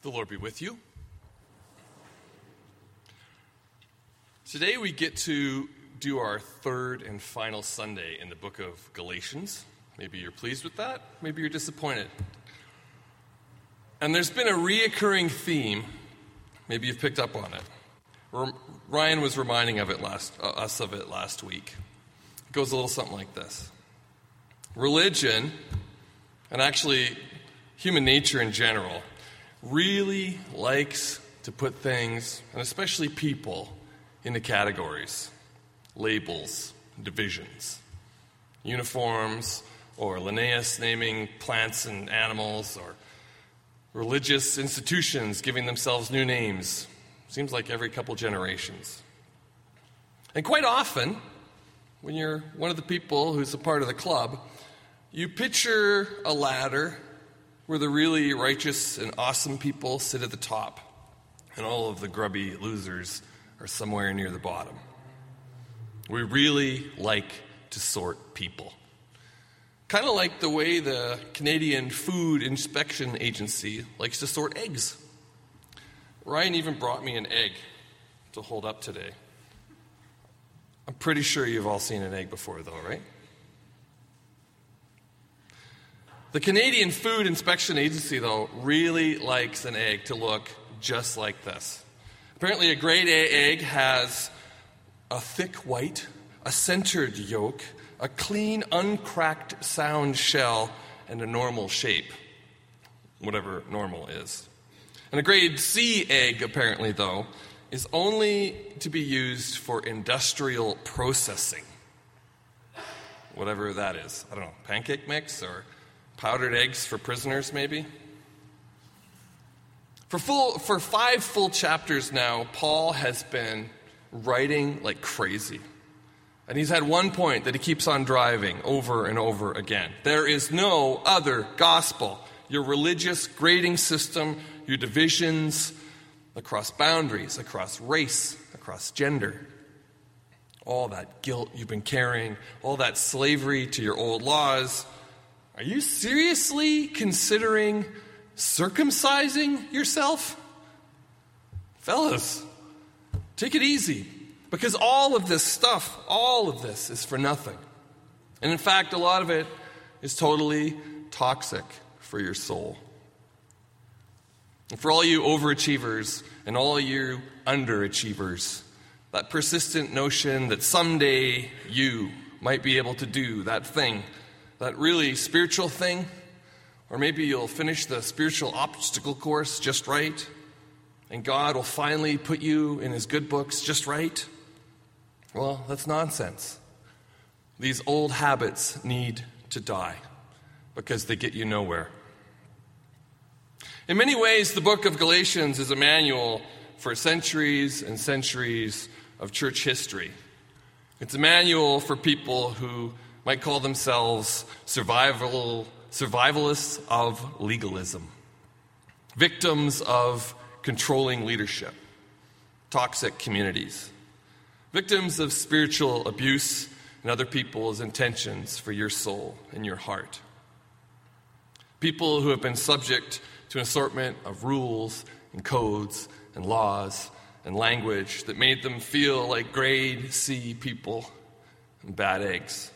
The Lord be with you. Today we get to do our third and final Sunday in the book of Galatians. Maybe you're pleased with that, maybe you're disappointed. And there's been a reoccurring theme, maybe you've picked up on it. Ryan was reminding us of it last week. It goes a little something like this. Religion, and actually human nature in general, really likes to put things, and especially people, into categories, labels, divisions, uniforms, or Linnaeus naming plants and animals, or religious institutions giving themselves new names. Seems like every couple generations. And quite often, when you're one of the people who's a part of the club, you picture a ladder where the really righteous and awesome people sit at the top, and all of the grubby losers are somewhere near the bottom. We really like to sort people. Kind of like the way the Canadian Food Inspection Agency likes to sort eggs. Ryan even brought me an egg to hold up today. I'm pretty sure you've all seen an egg before, though, right? The Canadian Food Inspection Agency, though, really likes an egg to look just like this. Apparently, a grade A egg has a thick white, a centered yolk, a clean, uncracked, sound shell, and a normal shape, whatever normal is. And a grade C egg, apparently, though, is only to be used for industrial processing, whatever that is. I don't know, pancake mix or powdered eggs for prisoners, maybe? For 5 full chapters now, Paul has been writing like crazy. And he's had one point that he keeps on driving over and over again. There is no other gospel. Your religious grading system, your divisions across boundaries, across race, across gender, all that guilt you've been carrying, all that slavery to your old laws. Are you seriously considering circumcising yourself? Fellas, take it easy, because all of this stuff, all of this is for nothing. And in fact, a lot of it is totally toxic for your soul. And for all you overachievers and all you underachievers, that persistent notion that someday you might be able to do that thing, that really spiritual thing, or maybe you'll finish the spiritual obstacle course just right, and God will finally put you in his good books just right. Well, that's nonsense. These old habits need to die because they get you nowhere. In many ways, the book of Galatians is a manual for centuries and centuries of church history. It's a manual for people who might call themselves survivalists of legalism, victims of controlling leadership, toxic communities, victims of spiritual abuse and other people's intentions for your soul and your heart, people who have been subject to an assortment of rules and codes and laws and language that made them feel like grade C people and bad eggs.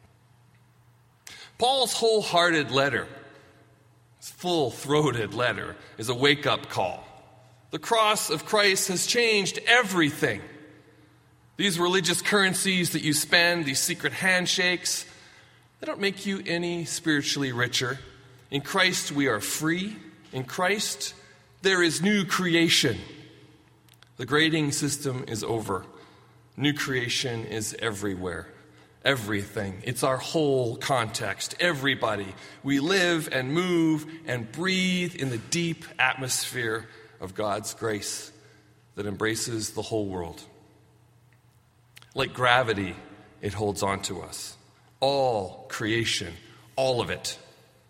Paul's wholehearted letter, his full-throated letter, is a wake-up call. The cross of Christ has changed everything. These religious currencies that you spend, these secret handshakes, they don't make you any spiritually richer. In Christ we are free. In Christ there is new creation. The grading system is over. New creation is everywhere. Everything. It's our whole context. Everybody. We live and move and breathe in the deep atmosphere of God's grace that embraces the whole world. Like gravity, it holds on to us. All creation, all of it.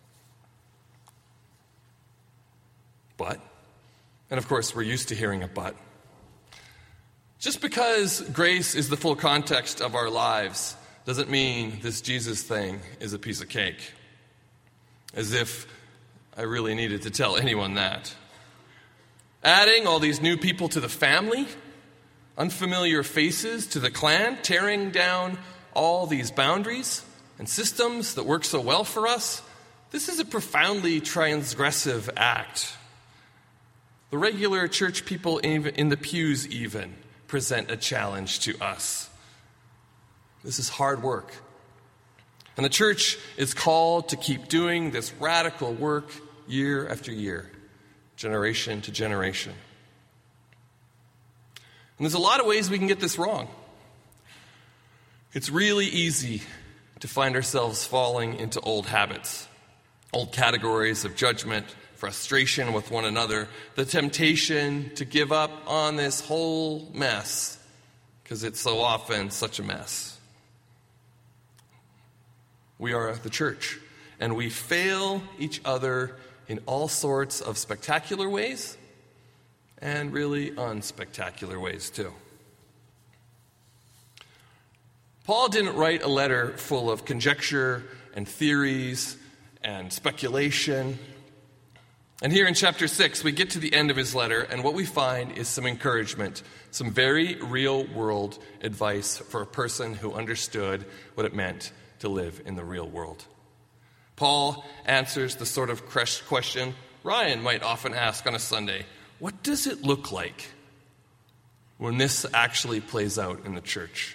But, and of course we're used to hearing a but, just because grace is the full context of our lives doesn't mean this Jesus thing is a piece of cake. As if I really needed to tell anyone that. Adding all these new people to the family, unfamiliar faces to the clan, tearing down all these boundaries and systems that work so well for us. This is a profoundly transgressive act. The regular church people in the pews even present a challenge to us. This is hard work. And the church is called to keep doing this radical work year after year, generation to generation. And there's a lot of ways we can get this wrong. It's really easy to find ourselves falling into old habits, old categories of judgment, frustration with one another, the temptation to give up on this whole mess because it's so often such a mess. We are the church, and we fail each other in all sorts of spectacular ways and really unspectacular ways too. Paul didn't write a letter full of conjecture and theories and speculation. And here in chapter 6, we get to the end of his letter, and what we find is some encouragement, some very real-world advice for a person who understood what it meant to live in the real world. Paul answers the sort of question Ryan might often ask on a Sunday. What does it look like when this actually plays out in the church?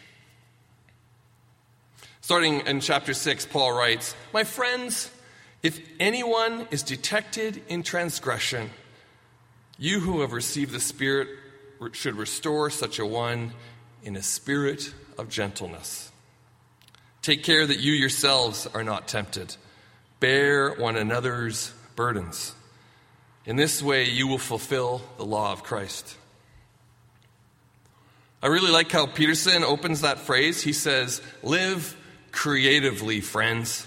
Starting in chapter 6, Paul writes, "My friends, if anyone is detected in transgression, you who have received the Spirit should restore such a one in a spirit of gentleness. Take care that you yourselves are not tempted. Bear one another's burdens. In this way, you will fulfill the law of Christ." I really like how Peterson opens that phrase. He says, "Live creatively, friends."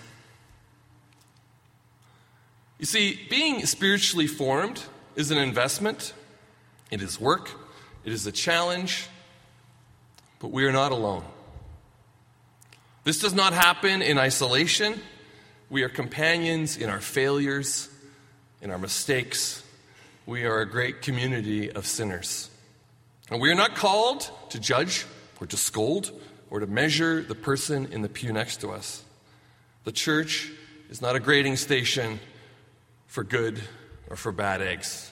You see, being spiritually formed is an investment. It is work. It is a challenge. But we are not alone. This does not happen in isolation. We are companions in our failures, in our mistakes. We are a great community of sinners. And we are not called to judge or to scold or to measure the person in the pew next to us. The church is not a grading station for good or for bad eggs.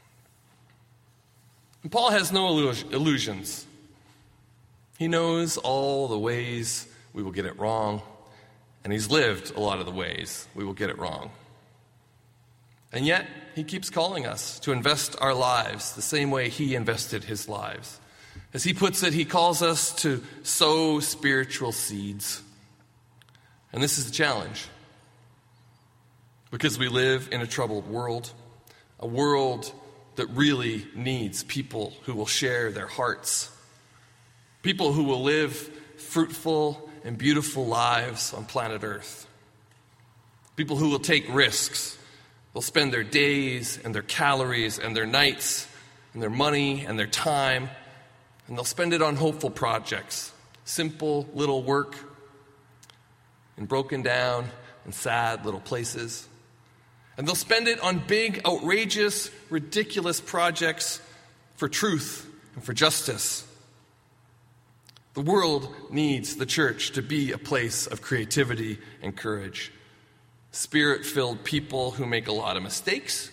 And Paul has no illusions. He knows all the ways we will get it wrong, and he's lived a lot of the ways we will get it wrong. And yet, he keeps calling us to invest our lives the same way he invested his lives. As he puts it, he calls us to sow spiritual seeds. And this is the challenge. Because we live in a troubled world, a world that really needs people who will share their hearts, people who will live fruitful and beautiful lives on planet Earth, people who will take risks. They'll spend their days and their calories and their nights and their money and their time, and they'll spend it on hopeful projects, simple little work in broken down and sad little places. And they'll spend it on big, outrageous, ridiculous projects for truth and for justice. The world needs the church to be a place of creativity and courage. Spirit-filled people who make a lot of mistakes.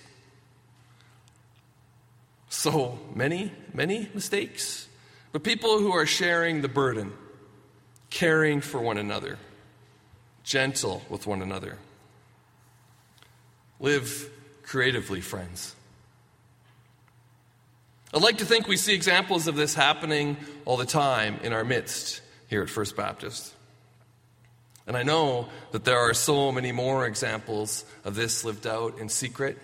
So many mistakes. But people who are sharing the burden, caring for one another, gentle with one another. Live creatively, friends. I'd like to think we see examples of this happening all the time in our midst here at First Baptist. And I know that there are so many more examples of this lived out in secret.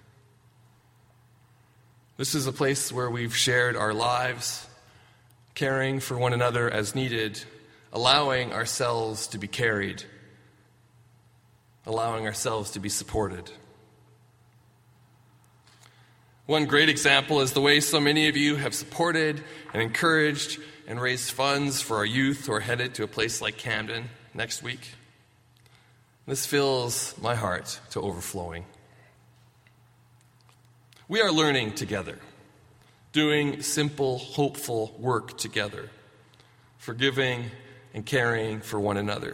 This is a place where we've shared our lives, caring for one another as needed, allowing ourselves to be carried, allowing ourselves to be supported. One great example is the way so many of you have supported and encouraged and raised funds for our youth who are headed to a place like Camden next week. This fills my heart to overflowing. We are learning together, doing simple, hopeful work together, forgiving and caring for one another.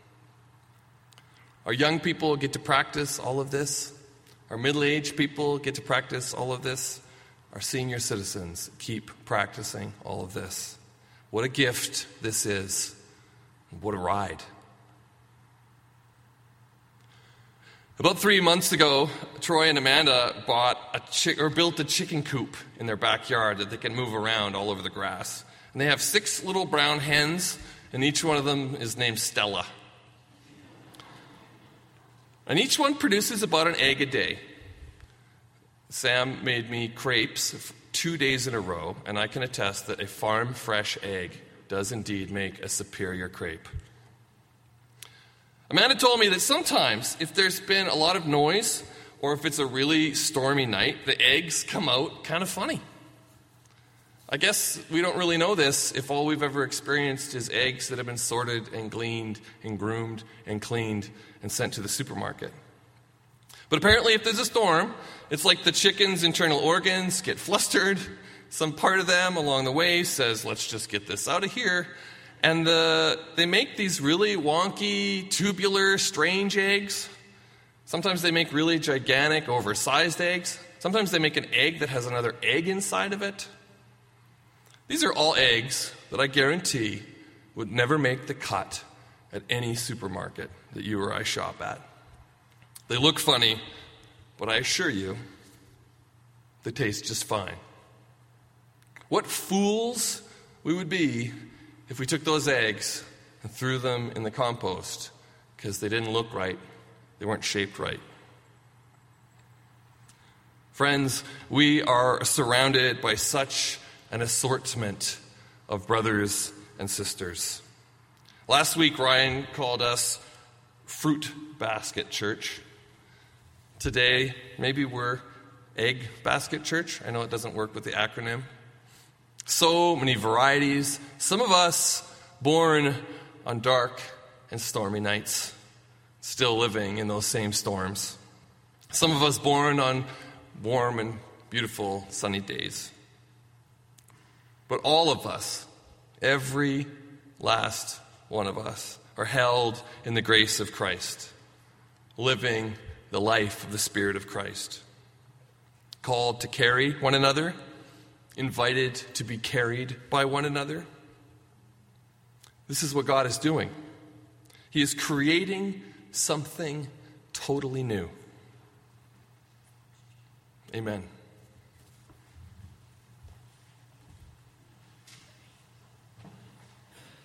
Our young people get to practice all of this. Our middle-aged people get to practice all of this. Our senior citizens keep practicing all of this. What a gift this is. What a ride. About 3 months ago, Troy and Amanda built a chicken coop in their backyard that they can move around all over the grass. And they have 6 little brown hens, and each one of them is named Stella. And each one produces about an egg a day. Sam made me crepes 2 days in a row, and I can attest that a farm-fresh egg does indeed make a superior crepe. Amanda told me that sometimes, if there's been a lot of noise, or if it's a really stormy night, the eggs come out kind of funny. I guess we don't really know this if all we've ever experienced is eggs that have been sorted and gleaned and groomed and cleaned and sent to the supermarket. But apparently if there's a storm, it's like the chicken's internal organs get flustered. Some part of them along the way says, let's just get this out of here. And they make these really wonky, tubular, strange eggs. Sometimes they make really gigantic, oversized eggs. Sometimes they make an egg that has another egg inside of it. These are all eggs that I guarantee would never make the cut at any supermarket that you or I shop at. They look funny, but I assure you, they taste just fine. What fools we would be if we took those eggs and threw them in the compost because they didn't look right, they weren't shaped right. Friends, we are surrounded by such an assortment of brothers and sisters. Last week, Ryan called us Fruit Basket Church. Today, maybe we're Egg Basket Church. I know it doesn't work with the acronym. So many varieties. Some of us born on dark and stormy nights, still living in those same storms. Some of us born on warm and beautiful sunny days. But all of us, every last one of us, are held in the grace of Christ, living the life of the Spirit of Christ, called to carry one another, invited to be carried by one another. This is what God is doing. He is creating something totally new. Amen.